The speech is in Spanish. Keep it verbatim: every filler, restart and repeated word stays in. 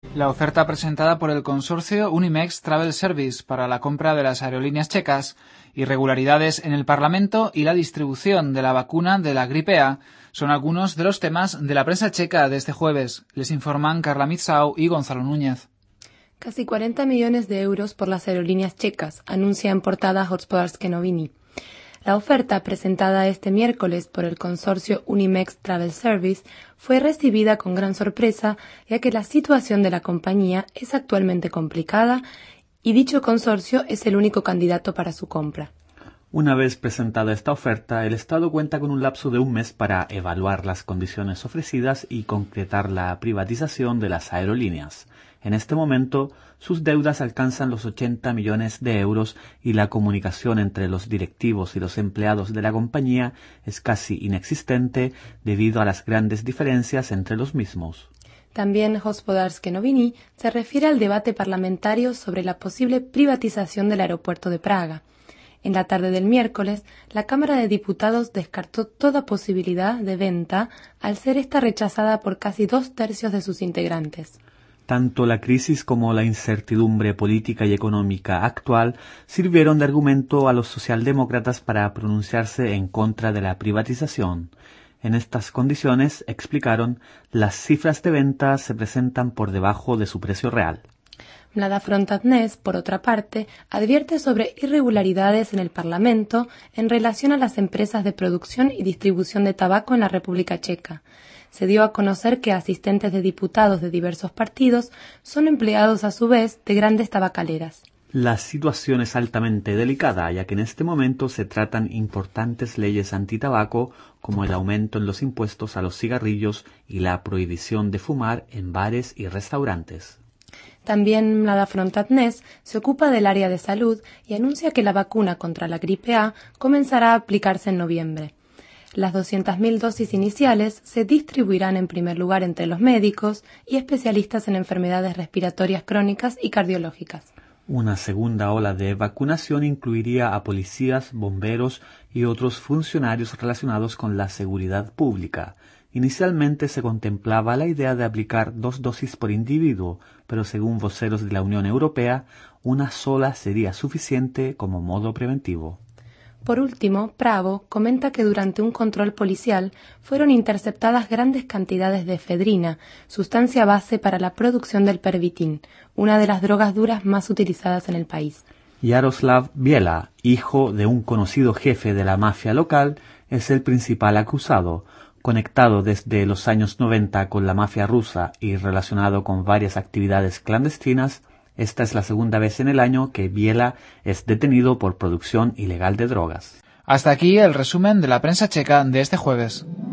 La oferta presentada por el consorcio Unimex Travel Service para la compra de las aerolíneas checas, irregularidades en el Parlamento y la distribución de la vacuna de la gripe A son algunos de los temas de la prensa checa de este jueves. Les informan Carla Mitzau y Gonzalo Núñez. Casi cuarenta millones de euros por las aerolíneas checas, anuncia en portada Hospodarskie Noviny. La oferta, presentada este miércoles por el consorcio Unimex Travel Service, fue recibida con gran sorpresa, ya que la situación de la compañía es actualmente complicada y dicho consorcio es el único candidato para su compra. Una vez presentada esta oferta, el Estado cuenta con un lapso de un mes para evaluar las condiciones ofrecidas y concretar la privatización de las aerolíneas. En este momento, sus deudas alcanzan los ochenta millones de euros y la comunicación entre los directivos y los empleados de la compañía es casi inexistente debido a las grandes diferencias entre los mismos. También Hospodarskie Noviny se refiere al debate parlamentario sobre la posible privatización del aeropuerto de Praga. En la tarde del miércoles, la Cámara de Diputados descartó toda posibilidad de venta, al ser esta rechazada por casi dos tercios de sus integrantes. Tanto la crisis como la incertidumbre política y económica actual sirvieron de argumento a los socialdemócratas para pronunciarse en contra de la privatización. En estas condiciones, explicaron, las cifras de venta se presentan por debajo de su precio real. Mlada Frontadnes, por otra parte, advierte sobre irregularidades en el Parlamento en relación a las empresas de producción y distribución de tabaco en la República Checa. Se dio a conocer que asistentes de diputados de diversos partidos son empleados a su vez de grandes tabacaleras. La situación es altamente delicada, ya que en este momento se tratan importantes leyes antitabaco, como el aumento en los impuestos a los cigarrillos y la prohibición de fumar en bares y restaurantes. También Mlada Frontadnes se ocupa del área de salud y anuncia que la vacuna contra la gripe A comenzará a aplicarse en noviembre. Las doscientas mil dosis iniciales se distribuirán en primer lugar entre los médicos y especialistas en enfermedades respiratorias crónicas y cardiológicas. Una segunda ola de vacunación incluiría a policías, bomberos y otros funcionarios relacionados con la seguridad pública. Inicialmente se contemplaba la idea de aplicar dos dosis por individuo, pero según voceros de la Unión Europea, una sola sería suficiente como modo preventivo. Por último, Pravo comenta que durante un control policial fueron interceptadas grandes cantidades de efedrina, sustancia base para la producción del pervitin, una de las drogas duras más utilizadas en el país. Yaroslav Biela, hijo de un conocido jefe de la mafia local, es el principal acusado. Conectado desde los años noventa con la mafia rusa y relacionado con varias actividades clandestinas, esta es la segunda vez en el año que Biela es detenido por producción ilegal de drogas. Hasta aquí el resumen de la prensa checa de este jueves.